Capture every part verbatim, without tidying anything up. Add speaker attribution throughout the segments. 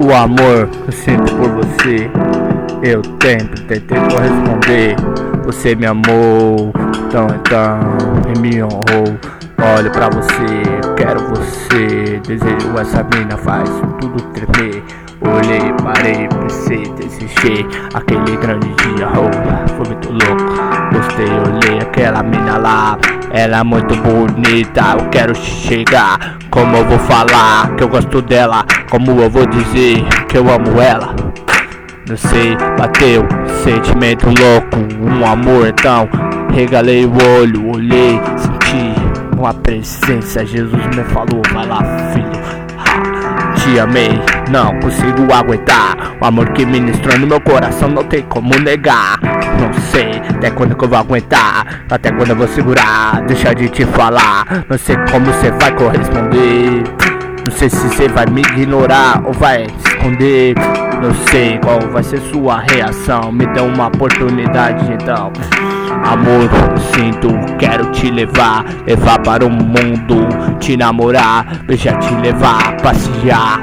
Speaker 1: O amor que eu sinto por você, eu sempre tentei corresponder. Você me amou, então então e me honrou. Olho pra você, quero você, desejo essa mina, faz tudo tremer. Olhei, parei, pensei, desejei aquele grande dia, oh, foi muito louco. Gostei, olhei aquela mina lá, ela é muito bonita, eu quero chegar. Como eu vou falar que eu gosto dela? Como eu vou dizer que eu amo ela? Não sei, bateu, sentimento louco, um amor então. Regalei o olho, olhei, senti uma presença. Jesus me falou, vai lá filho, te amei, não consigo aguentar. O amor que ministrou no meu coração não tem como negar. Não sei até quando que eu vou aguentar, até quando eu vou segurar, deixa de te falar. Não sei como você vai corresponder, não sei se você vai me ignorar ou vai se esconder. Não sei qual vai ser sua reação, me dê uma oportunidade então. Amor, eu sinto, quero te levar, levar para o mundo, te namorar, beijar, te levar, passear,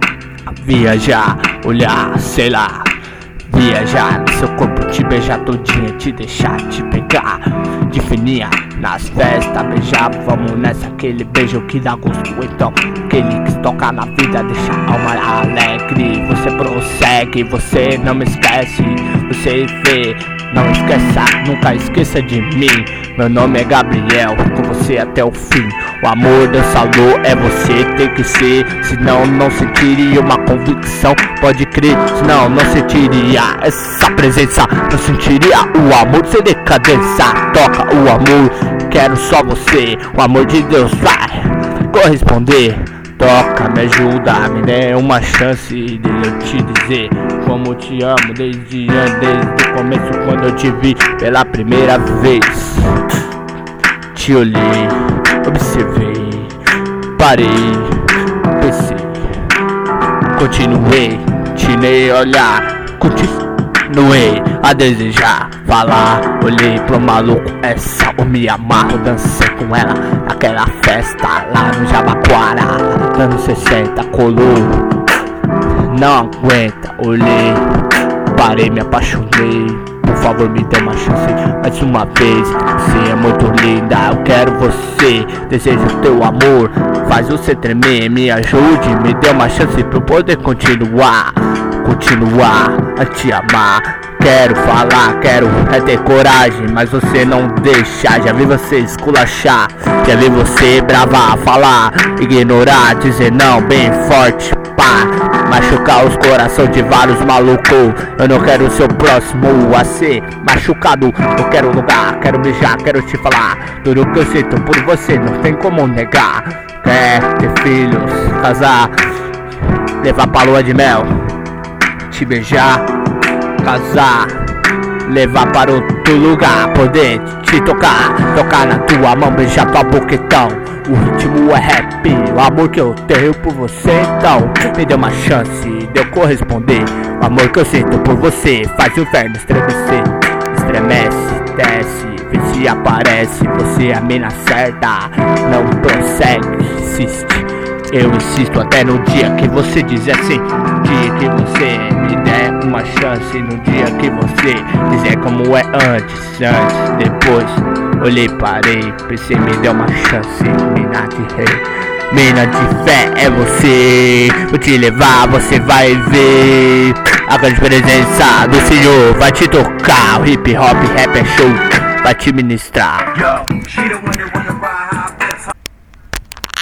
Speaker 1: viajar, olhar, sei lá. Viajar no seu corpo, te beijar todinha, te deixar, te pegar de fininha nas festas, beijar, vamos nessa, aquele beijo que dá gosto, então aquele que toca na vida, deixa a alma alegre. Você prossegue, você não me esquece, você vê, não esqueça, nunca esqueça de mim. Meu nome é Gabriel, com você até o fim. O amor Deus falou, é você, tem que ser, senão não sentiria uma convicção. Pode crer, senão não sentiria essa presença, não sentiria o amor sem decadência. Toca o amor, quero só você, o amor de Deus vai corresponder. Toca, me ajuda, me dê uma chance de eu te dizer como te amo desde, desde o começo, quando eu te vi pela primeira vez. Te olhei, observei, parei, pensei, continuei, te dei olhar, continuei a desejar, falar. Olhei pro maluco, essa eu me amarro, dancei com ela naquela festa lá no Jabaquara, anos sessenta, colou, não aguenta. Olhei, parei, me apaixonei. Por favor, me dê uma chance mais uma vez. Você é muito linda, eu quero você, desejo teu amor, faz você tremer. Me ajude, me dê uma chance pra eu poder continuar, continuar a te amar. Quero falar, quero é ter coragem, mas você não deixa. Já vi você esculachar, já vi você bravar, falar, ignorar, dizer não bem forte, pá, machucar os corações de vários malucos. Eu não quero ser o próximo a ser machucado. Eu quero lugar, quero beijar, quero te falar tudo que eu sinto por você, não tem como negar. Quer ter filhos, casar, levar pra lua de mel, te beijar, casar, levar para outro lugar, poder te tocar, tocar na tua mão, beijar tua boquetão. O ritmo é rap, o amor que eu tenho por você, então me dê uma chance de eu corresponder. O amor que eu sinto por você faz o inferno estremecer, estremece, desce, vê se aparece. Você é a mina certa, não prossegue, insiste. Eu insisto até no dia que você dizer assim, no dia que você me der uma chance, no dia que você dizer como é antes, antes, depois. Olhei, parei, pensei, me deu uma chance, mina de rei, mina de fé, é você. Vou te levar, você vai ver a grande presença do Senhor, vai te tocar. O hip hop, rap é show, vai te ministrar. Yo,